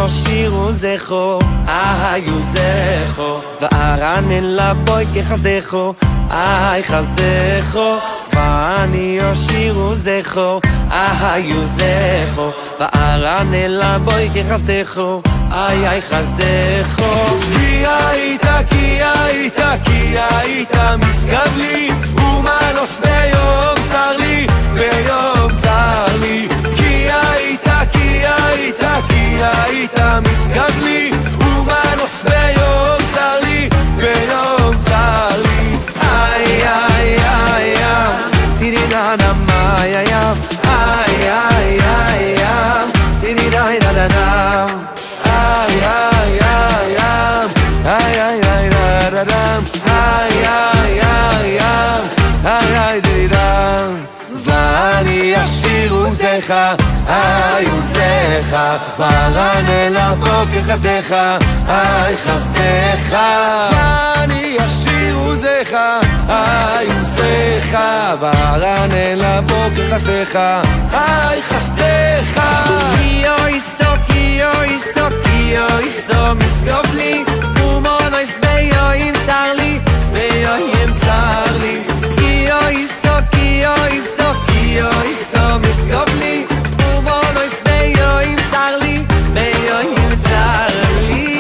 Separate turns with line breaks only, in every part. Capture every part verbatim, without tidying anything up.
יושירו זכו, היו זכו, וארנן לבוי כחסדכו, היי חסדכו, ואני יושירו זכו, היו זכו, וארנן לבוי כחסדכו, היי היי חסדכו.
כי היית, כי היית, כי היית משגב לי, ומנוס ביום צר לי, ביום צר לי. כי היית, כי היית, כי היית משגב לי, ומנוס ביום צר לי, ביום צר לי. איי איי איי איי תידי דה דה מאי איי איי איי איי תידי דה דה דה דה איי איי איי איי איי איי דה דה איי איי איי איי איי תידי דה. ואני אשיר עוזך, איי עוזך, וארנה לבוקר חסדך, איי חסדך. ואני אשיר עוזך, איי עוזך, וארנה לבוקר חסדך, איי חסדך.
כי אויסו, כי אויסו, כי אויסו משגב לי, ומונויס ביום צר לי, ביום צר לי. כי אויסו, כי אויסו, כי אויסו משגב לי, ומונויס ביום צר לי, ביום צר לי.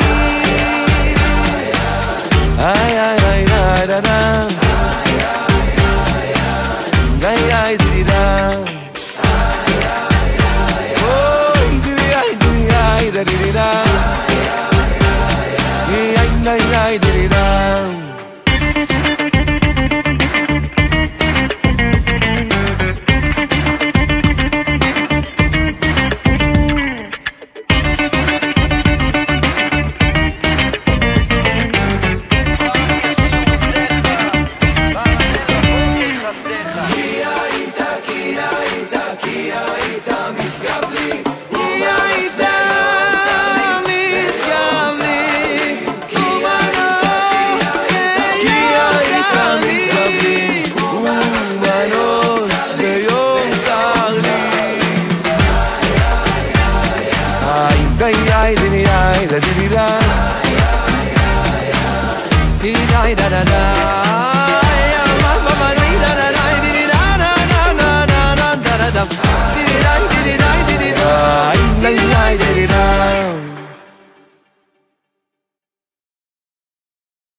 איי איי איי דה דה דה איי איי די דה אוי די איי די איי דה די דה איי איי איי די דה.
Da da da da